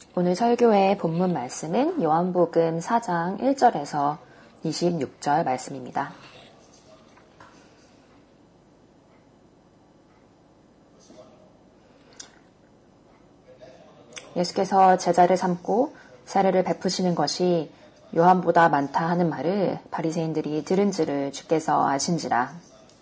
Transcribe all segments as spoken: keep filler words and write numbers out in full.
오늘 설교의 본문 말씀은 요한복음 사 장 일 절에서 이십육 절 말씀입니다. 예수께서 제자를 삼고 사례를 베푸시는 것이 요한보다 많다 하는 말을 바리새인들이 들은지를 주께서 아신지라.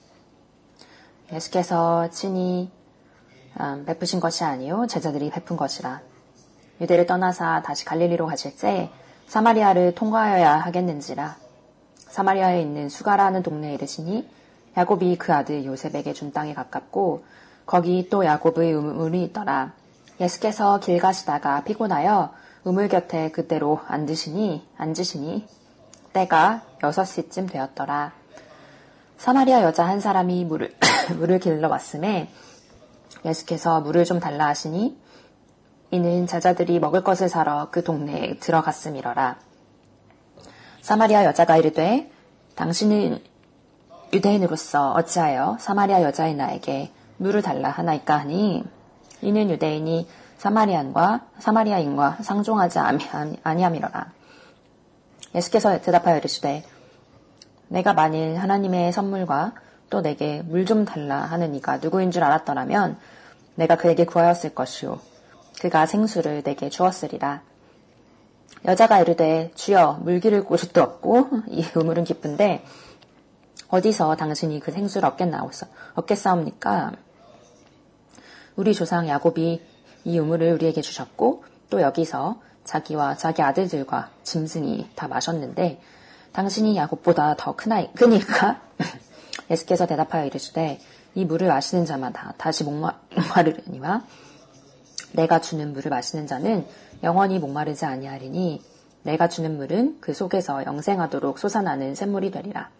예수께서 친히 베푸신 것이 아니요 제자들이 베푼 것이라. 유대를 떠나사 다시 갈릴리로 가실 때 사마리아를 통과하여야 하겠는지라. 사마리아에 있는 수가라는 동네에 이르시니 야곱이 그 아들 요셉에게 준 땅에 가깝고 거기 또 야곱의 우물이 있더라. 예수께서 길 가시다가 피곤하여 우물 곁에 그대로 앉으시니 앉으시니 때가 여섯 시쯤 되었더라. 사마리아 여자 한 사람이 물을 물을 길러 왔음에 예수께서 물을 좀 달라 하시니 이는 제자들이 먹을 것을 사러 그 동네에 들어갔음이러라. 사마리아 여자가 이르되 당신은 유대인으로서 어찌하여 사마리아 여자인 나에게 물을 달라 하나이까 하니 이는 유대인이 사마리안과 사마리아인과 상종하지 아니함이러라. 예수께서 대답하여 이르시되 내가 만일 하나님의 선물과 또 내게 물 좀 달라 하는 이가 누구인 줄 알았더라면 내가 그에게 구하였을 것이요 그가 생수를 내게 주었으리라. 여자가 이르되 주여 물 기를 곳도 없고 이 우물은 깊은데 어디서 당신이 그 생수를 얻겠사옵니까? 우리 조상 야곱이 이 우물을 우리에게 주셨고 또 여기서 자기와 자기 아들들과 짐승이 다 마셨는데 당신이 야곱보다 더 크나이, 크니까? 예수께서 대답하여 이르시되 이 물을 마시는 자마다 다시 목마르려니와 내가 주는 물을 마시는 자는 영원히 목마르지 아니하리니 내가 주는 물은 그 속에서 영생하도록 솟아나는 샘물이 되리라.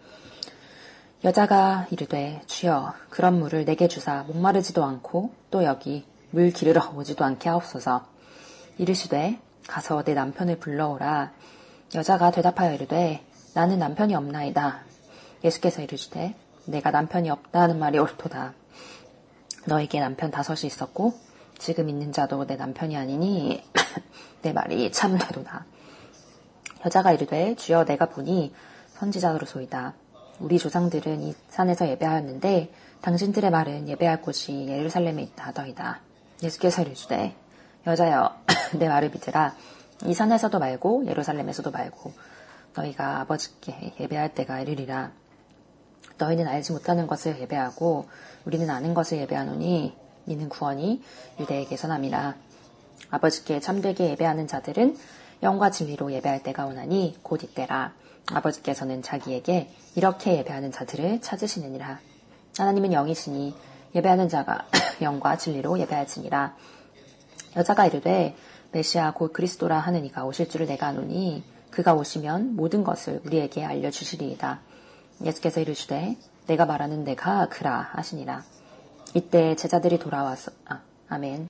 여자가 이르되 주여 그런 물을 내게 주사 목마르지도 않고 또 여기 물 기르러 오지도 않게 하옵소서. 이르시되 가서 내 남편을 불러오라. 여자가 대답하여 이르되 나는 남편이 없나이다. 예수께서 이르시되 내가 남편이 없다는 말이 옳도다. 너에게 남편 다섯이 있었고 지금 있는 자도 내 남편이 아니니 내 말이 참되도다. 여자가 이르되 주여 내가 보니 선지자로소이다. 우리 조상들은 이 산에서 예배하였는데 당신들의 말은 예배할 곳이 예루살렘에 있다 하더이다. 예수께서 이르시되 여자여 내 말을 믿으라. 이 산에서도 말고 예루살렘에서도 말고 너희가 아버지께 예배할 때가 이르리라. 너희는 알지 못하는 것을 예배하고 우리는 아는 것을 예배하노니 이는 구원이 유대에게서 남이라. 아버지께 참되게 예배하는 자들은 영과 진리로 예배할 때가 오나니 곧 이때라. 아버지께서는 자기에게 이렇게 예배하는 자들을 찾으시느니라. 하나님은 영이시니 예배하는 자가 영과 진리로 예배할지니라. 여자가 이르되 메시아 곧 그리스도라 하는 이가 오실 줄을 내가 아노니 그가 오시면 모든 것을 우리에게 알려주시리이다. 예수께서 이르시되 내가 말하는 내가 그라 하시니라. 이때 제자들이 돌아와서 아, 아멘.